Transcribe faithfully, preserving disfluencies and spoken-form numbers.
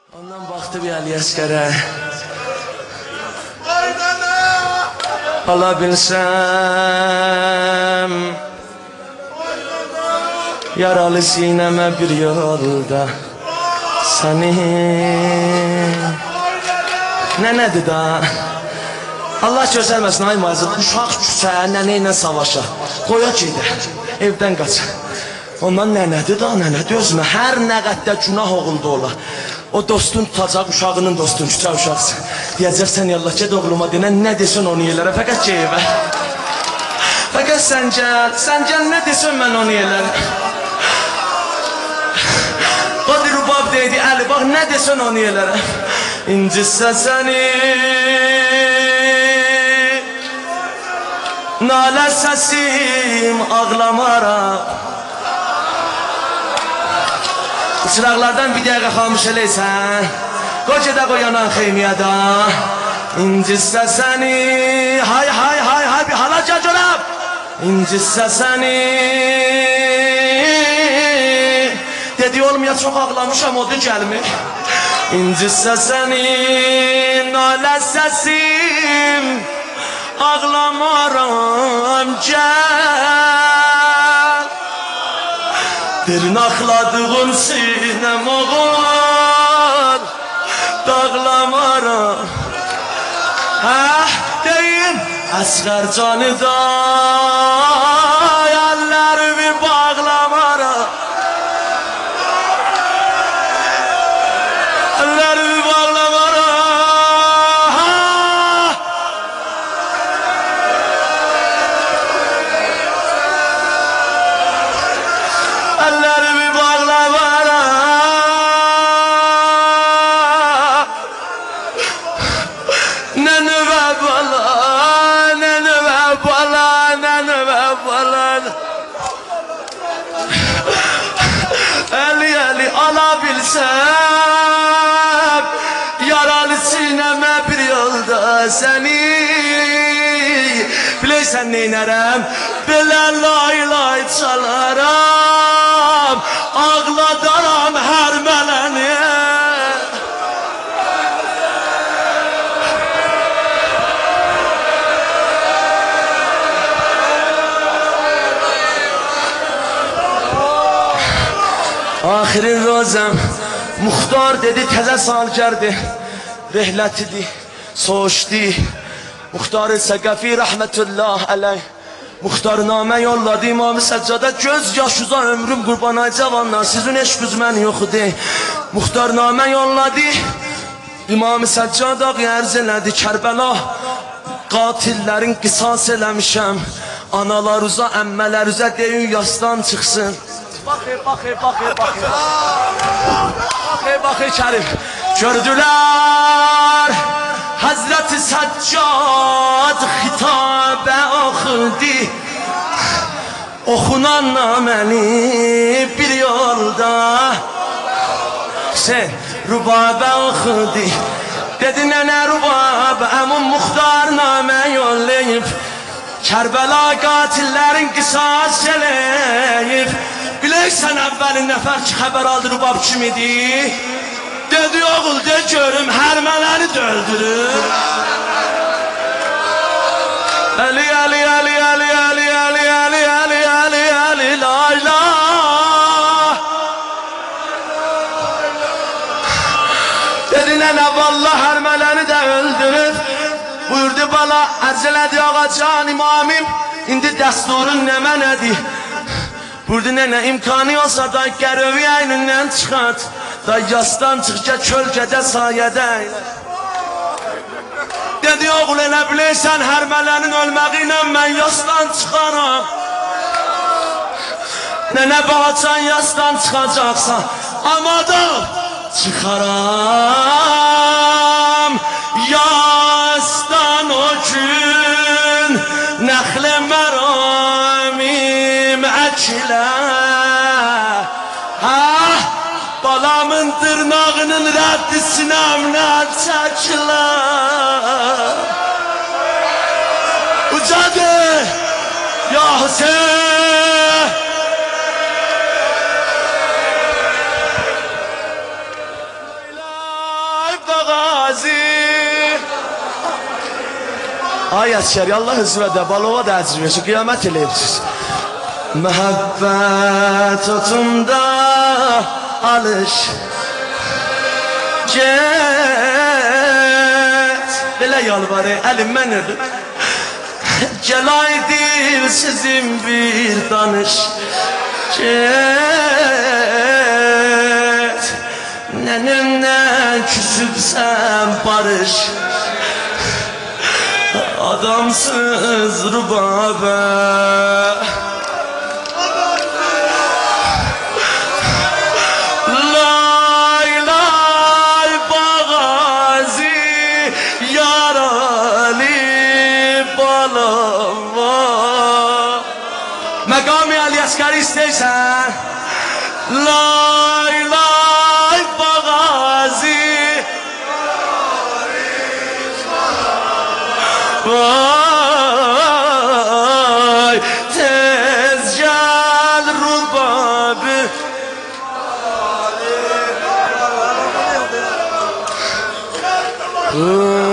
Ondan baktı bir Ali Əsgərə. Ala bilsəm yaralı sinəmə bir yolda səni. Nə nədir da? Allah göstərməsin ay mazır. Uşaq küsə, nənə ilə savaşa. Qoya gedə, evdən qaça. Ondan nənədir da, nənədir özünə. Hər nə qəddə günah oğulda ola. O dostun tutacaq, uşağının dostun, küçə uşaqsın. Deyəcəksən, yallah ged oğluma denən, nə desin onu yelərə, fəqət geyivə. Fəqət sən gəl, sən gəl, nə desin mən onu yelərə. Qadir Rubab deydi, Əli, bax, nə desin onu yelərə. İncisə səni, nalə səsim ağlamaram. Çıraqlardan bir dəqiqə xamış eləysən, qoy gedə qoyanan xeymiyədə. İncisə səni, hay hay hay hay bir halaca görəm. İncisə səni, dedi olmaya çox ağlamışam, o da gəlmir. İncisə səni, nalə səsim ağlamaram, gəl. Dırnaqladığım sinəm oğul, dağlamaram. Həh, deyim, Əsqər canı da, əllərimi bağlamaram. Əllərimi bağlamaram. Əllərimi bağlamaram. Nənə və bala, nənə və bala, nənə və bala. Əli, əli ala bilsəm, yaralı sinəmə bir yolda səni. Biləysən neynərəm, belə lay lay çalaram, ağladaram hər mələni. Axirin rozəm, Muxtar dedi, təzə sal gəldi. Rehlət idi, soğuşdu. Muxtar Səqəfi rəhmətullah əleyh Muxtarnamə yolladı İmam-ı Səccada. Göz yaşuza ömrüm qurbanay cavanlar, sizin eşqüz mən yoxudu. Muxtarnamə yolladı İmam-ı Səccada ərz elədi. Kərbəla qatillərin qisas eləmişəm. Analarıza, əmmələrüzə deyin yasdan çıxsın. Baxı, baxı, baxı, baxı. Baxı, baxı Kərim. Gördülər Həzrət-i Səccad xitabə oxudu. Oxunan naməni bir yolda Sen rubabə oxudu. Dedi nənə rubab, əmun Muxtar namə yollayıb. Kərbəla qatillərin qisas eləyib. Biləksən əvvəlin nəfər ki xəbər aldı rubab kim idi? Dedi oğul de görüm hərmənəni də öldürür. Əli, əli, əli, əli, əli, əli, əli, əli, əli, əli, la ilah. Dedi nənə vallah hərmənəni də öldürür. Buyurdu bala ərz elədi ağacan imamim, indi dəsturun nə mənədir? Buyurdu nənə imkanı olsa da gərövi əynindən çıxart. Da yasdan çıxca kölgədə sayədə eylə. Dedi oğul elə biləysən hərmələnin ölməqi ilə mən yasdan çıxaram. Nənə bağacan yasdan çıxacaqsa amada çıxaram. Yasdan o gün nəxlə məramim əkilə. Balamın dırnağının rəddi sinəmdən çəkilə. Ucadır ya Hüseyin. بغازی آی اسکری Allah hızlı ve de balova da əcrüvəsi qiyamət eləyibsiz Məhəbbət otunda alış Get Belə yalvarı əlim mən ödüm Gəlaydı sizin bir danış Get Nənimlə küsübsən barış Adamsız rubabə Lay lay bağazi Yaralı balava Məqam-ı Ali Əsgəri istəysən Lay lay bağazi Vay tez gel rubabı Vay